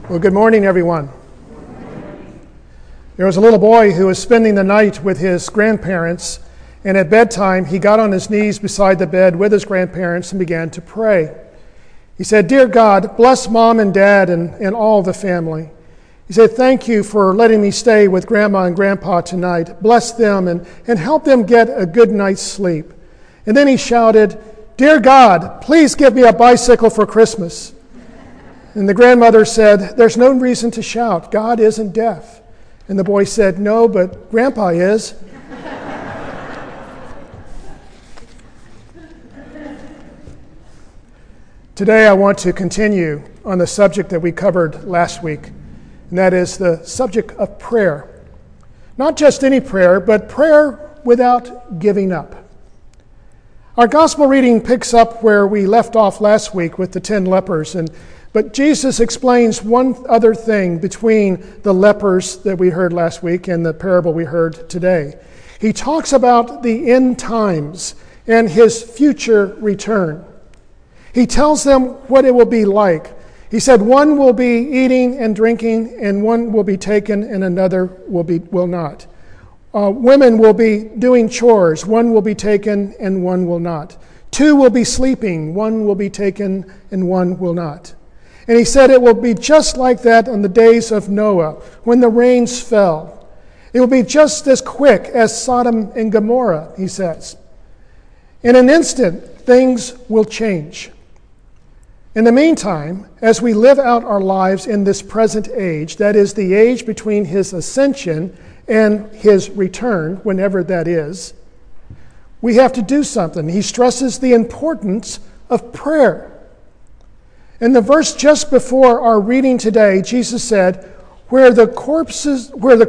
Well, good morning, everyone. There was a little boy who was spending the night with his grandparents, and at bedtime, he got on his knees beside the bed with his grandparents and began to pray. He said, "Dear God, bless Mom and Dad and all the family." He said, "Thank you for letting me stay with Grandma and Grandpa tonight. Bless them and help them get a good night's sleep." And then he shouted, "Dear God, please give me a bicycle for Christmas." And the grandmother said, "There's no reason to shout. God isn't deaf." And the boy said, "No, but Grandpa is." Today I want to continue on the subject that we covered last week, and that is the subject of prayer. Not just any prayer, but prayer without giving up. Our gospel reading picks up where we left off last week with the 10 lepers, but Jesus explains one other thing between the lepers that we heard last week and the parable we heard today. He talks about the end times and his future return. He tells them what it will be like. He said one will be eating and drinking, and one will be taken, and another will not. Women will be doing chores. One will be taken, and one will not. Two will be sleeping. One will be taken, and one will not. And he said it will be just like that on the days of Noah, when the rains fell. It will be just as quick as Sodom and Gomorrah, he says. In an instant, things will change. In the meantime, as we live out our lives in this present age, that is the age between his ascension and his return, whenever that is, we have to do something. He stresses the importance of prayer. In the verse just before our reading today, Jesus said, where the corpse is,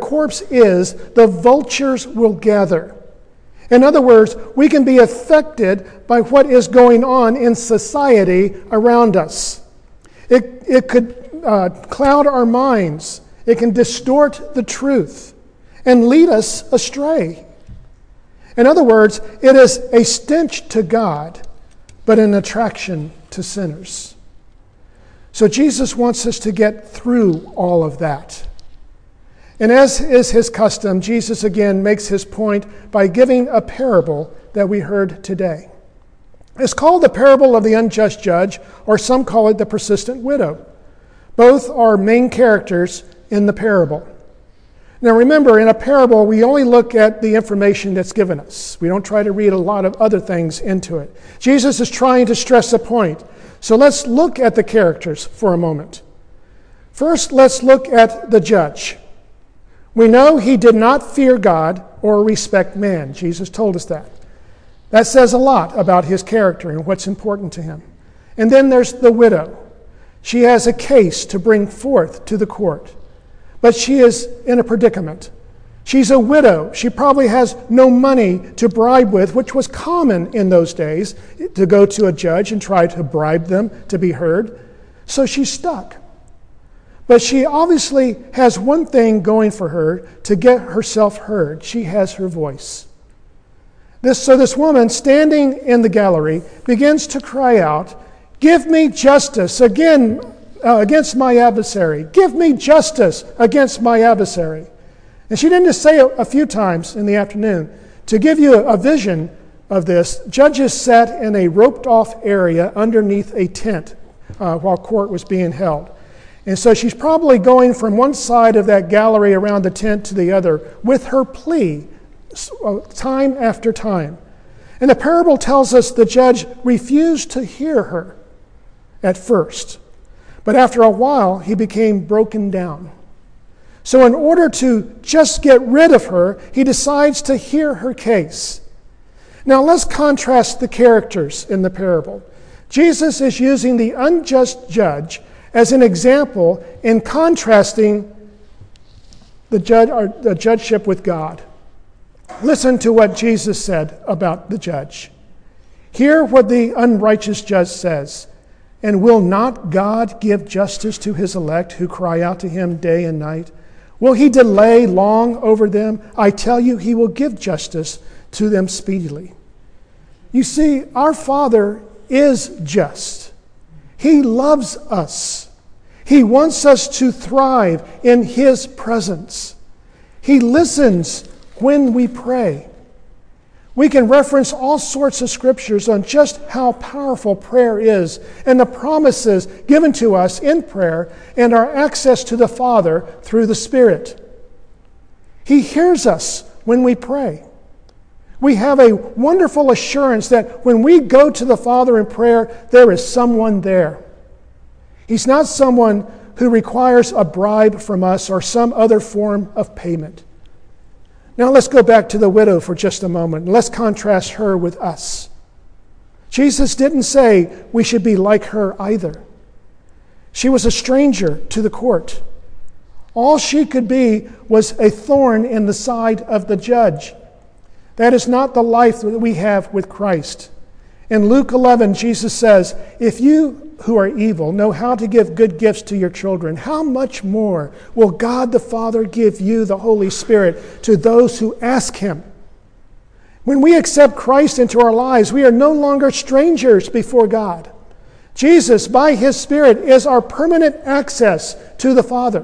the vultures will gather. In other words, we can be affected by what is going on in society around us. It could cloud our minds. It can distort the truth and lead us astray. In other words, it is a stench to God, but an attraction to sinners. So Jesus wants us to get through all of that. And as is his custom, Jesus again makes his point by giving a parable that we heard today. It's called the parable of the unjust judge, or some call it the persistent widow. Both are main characters in the parable. Now remember, in a parable, we only look at the information that's given us. We don't try to read a lot of other things into it. Jesus is trying to stress a point. So let's look at the characters for a moment. First, let's look at the judge. We know he did not fear God or respect man. Jesus told us that. That says a lot about his character and what's important to him. And then there's the widow. She has a case to bring forth to the court, but she is in a predicament. She's a widow. She probably has no money to bribe with, which was common in those days, to go to a judge and try to bribe them to be heard. So she's stuck. But she obviously has one thing going for her to get herself heard. She has her voice. So this woman, standing in the gallery, begins to cry out, "Give me justice against my adversary. Give me justice against my adversary." And she didn't just say it a few times in the afternoon. To give you a vision of this, judges sat in a roped-off area underneath a tent while court was being held. And so she's probably going from one side of that gallery around the tent to the other with her plea, time after time. And the parable tells us the judge refused to hear her at first. But after a while, he became broken down. So in order to just get rid of her, he decides to hear her case. Now let's contrast the characters in the parable. Jesus is using the unjust judge as an example in contrasting the judgeship with God. Listen to what Jesus said about the judge. Hear what the unrighteous judge says. "And will not God give justice to his elect who cry out to him day and night? Will he delay long over them? I tell you, he will give justice to them speedily." You see, our Father is just. He loves us. He wants us to thrive in His presence. He listens when we pray. We can reference all sorts of scriptures on just how powerful prayer is and the promises given to us in prayer and our access to the Father through the Spirit. He hears us when we pray. We have a wonderful assurance that when we go to the Father in prayer, there is someone there. He's not someone who requires a bribe from us or some other form of payment. Now let's go back to the widow for just a moment. Let's contrast her with us. Jesus didn't say we should be like her either. She was a stranger to the court. All she could be was a thorn in the side of the judge. That is not the life that we have with Christ. In Luke 11, Jesus says, "If you who are evil know how to give good gifts to your children, how much more will God the Father give you the Holy Spirit to those who ask Him?" When we accept Christ into our lives, we are no longer strangers before God. Jesus, by His Spirit, is our permanent access to the Father.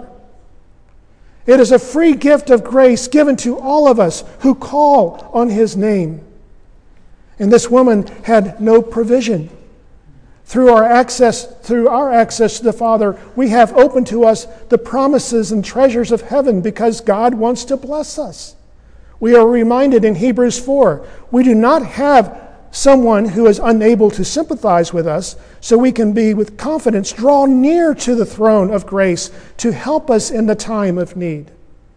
It is a free gift of grace given to all of us who call on His name. And this woman had no provision. Through our access to the Father, we have open to us the promises and treasures of heaven because God wants to bless us. We are reminded in Hebrews 4, we do not have someone who is unable to sympathize with us, so we can be with confidence draw near to the throne of grace to help us in the time of need.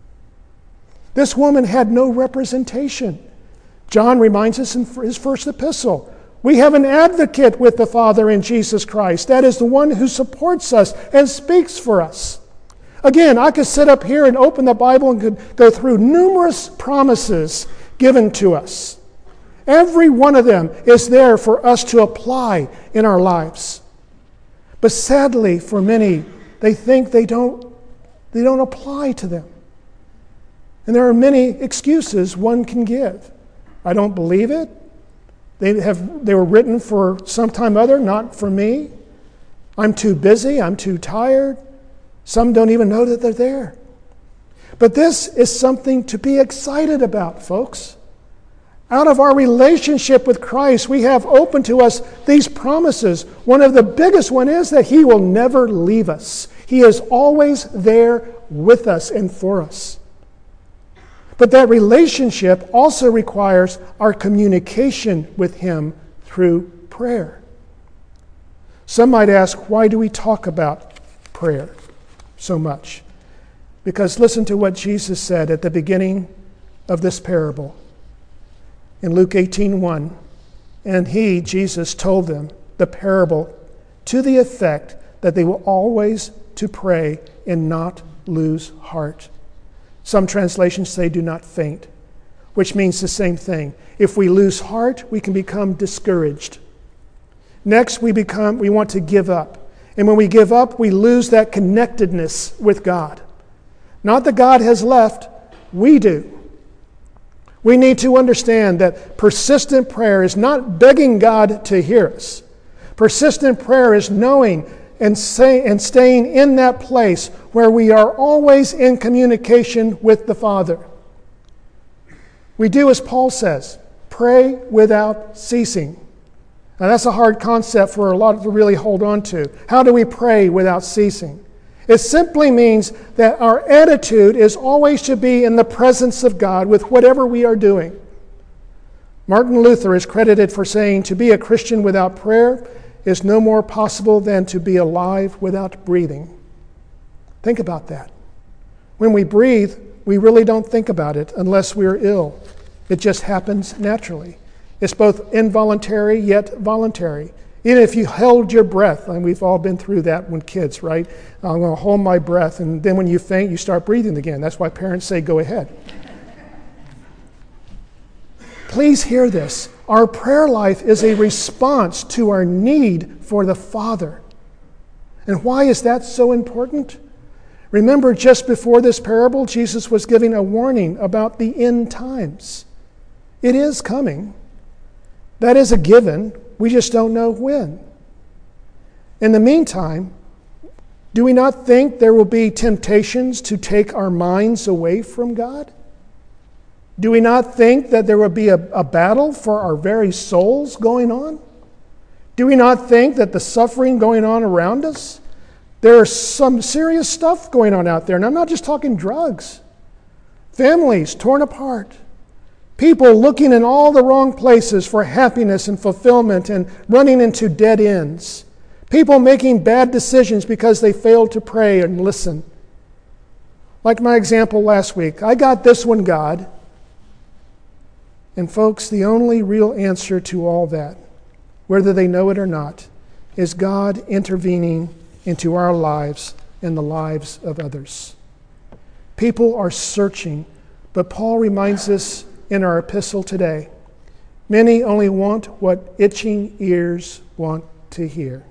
This woman had no representation. John reminds us in his first epistle, we have an advocate with the Father in Jesus Christ. That is the one who supports us and speaks for us. Again, I could sit up here and open the Bible and could go through numerous promises given to us. Every one of them is there for us to apply in our lives. But sadly, for many, they think they don't apply to them. And there are many excuses one can give. I don't believe it. They were written for some time other, not for me. I'm too busy. I'm too tired. Some don't even know that they're there. But this is something to be excited about, folks. Out of our relationship with Christ, we have open to us these promises. One of the biggest one is that He will never leave us. He is always there with us and for us. But that relationship also requires our communication with Him through prayer. Some might ask, why do we talk about prayer so much? Because listen to what Jesus said at the beginning of this parable. In Luke 18:1, and He, Jesus, told them the parable to the effect that they were always to pray and not lose heart. Some translations say do not faint, which means the same thing. If we lose heart, we can become discouraged. Next, we want to give up. And when we give up, we lose that connectedness with God. Not that God has left, we do. We need to understand that persistent prayer is not begging God to hear us. Persistent prayer is knowing and staying in that place where we are always in communication with the Father. We do as Paul says, pray without ceasing. Now that's a hard concept for a lot to really hold on to. How do we pray without ceasing? It simply means that our attitude is always to be in the presence of God with whatever we are doing. Martin Luther is credited for saying, to be a Christian without prayer is no more possible than to be alive without breathing. Think about that. When we breathe, we really don't think about it unless we're ill. It just happens naturally. It's both involuntary yet voluntary. Even if you held your breath, and we've all been through that when kids, right? I'm going to hold my breath, and then when you faint, you start breathing again. That's why parents say, go ahead. Please hear this. Our prayer life is a response to our need for the Father. And why is that so important? Remember, just before this parable, Jesus was giving a warning about the end times. It is coming. That is a given. We just don't know when. In the meantime, Do we not think there will be temptations to take our minds away from God? Do we not think that there will be a battle for our very souls going on? Do we not think that the suffering going on around us, there is some serious stuff going on out there, and I'm not just talking drugs. Families torn apart. People looking in all the wrong places for happiness and fulfillment and running into dead ends. People making bad decisions because they failed to pray and listen. Like my example last week, I got this one, God. And folks, the only real answer to all that, whether they know it or not, is God intervening into our lives and the lives of others. People are searching, but Paul reminds us in our epistle today, many only want what itching ears want to hear.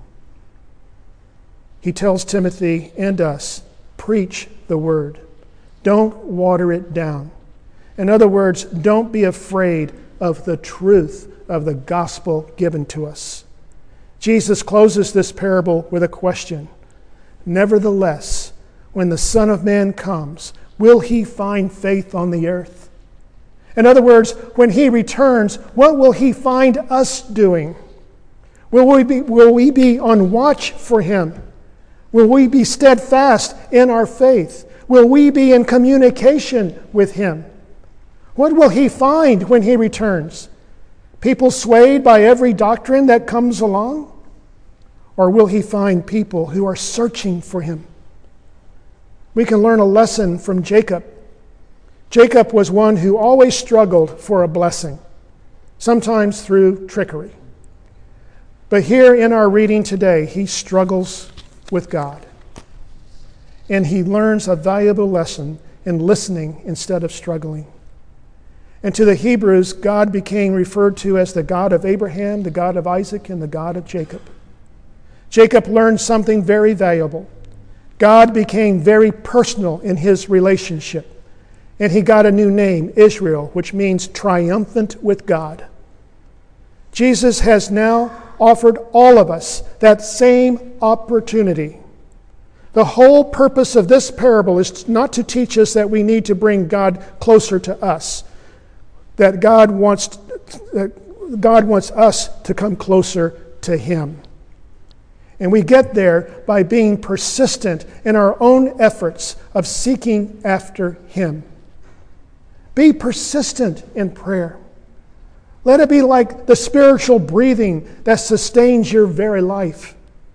He tells Timothy and us, preach the word. Don't water it down. In other words, don't be afraid of the truth of the gospel given to us. Jesus closes this parable with a question. Nevertheless, when the Son of Man comes, will he find faith on the earth? In other words, when he returns, what will he find us doing? Will we be on watch for him? Will we be steadfast in our faith? Will we be in communication with him? What will he find when he returns? People swayed by every doctrine that comes along? Or will he find people who are searching for him? We can learn a lesson from Jacob. Jacob was one who always struggled for a blessing, sometimes through trickery. But here in our reading today, he struggles with God. And he learns a valuable lesson in listening instead of struggling. And to the Hebrews, God became referred to as the God of Abraham, the God of Isaac, and the God of Jacob. Jacob learned something very valuable. God became very personal in his relationship. And he got a new name, Israel, which means triumphant with God. Jesus has now offered all of us that same opportunity. The whole purpose of this parable is not to teach us that we need to bring God closer to us, that God wants us to come closer to him. And we get there by being persistent in our own efforts of seeking after him. Be persistent in prayer. Let it be like the spiritual breathing that sustains your very life.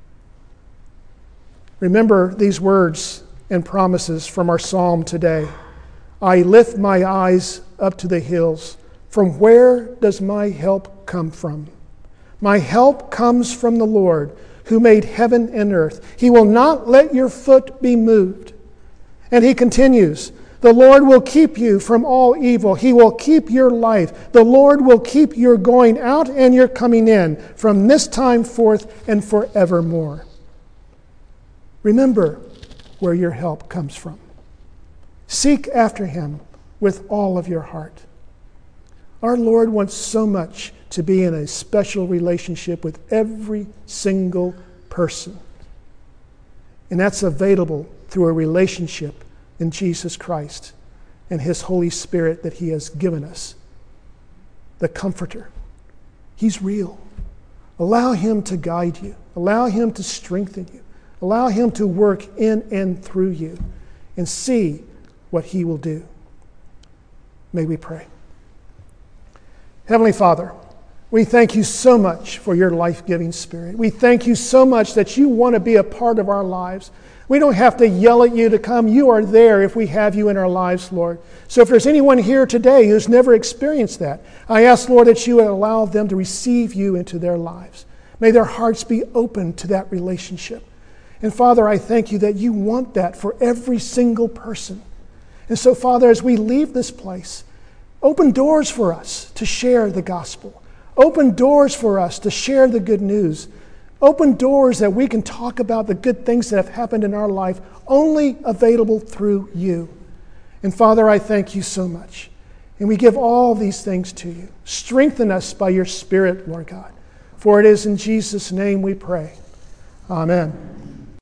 Remember these words and promises from our psalm today. I lift my eyes up to the hills. From where does my help come from? My help comes from the Lord, who made heaven and earth. He will not let your foot be moved. And he continues, the Lord will keep you from all evil. He will keep your life. The Lord will keep your going out and your coming in from this time forth and forevermore. Remember where your help comes from. Seek after him with all of your heart. Our Lord wants so much to be in a special relationship with every single person. And that's available through a relationship in Jesus Christ and his Holy Spirit that he has given us. The Comforter. He's real. Allow him to guide you. Allow him to strengthen you. Allow him to work in and through you and see what he will do. May we pray. Heavenly Father, we thank you so much for your life-giving Spirit. We thank you so much that you want to be a part of our lives. We don't have to yell at you to come. You are there if we have you in our lives, Lord. So if there's anyone here today who's never experienced that, I ask, Lord, that you would allow them to receive you into their lives. May their hearts be open to that relationship. And Father, I thank you that you want that for every single person. And so, Father, as we leave this place, open doors for us to share the gospel. Open doors for us to share the good news. Open doors that we can talk about the good things that have happened in our life, only available through you. And Father, I thank you so much. And we give all these things to you. Strengthen us by your Spirit, Lord God. For it is in Jesus' name we pray. Amen.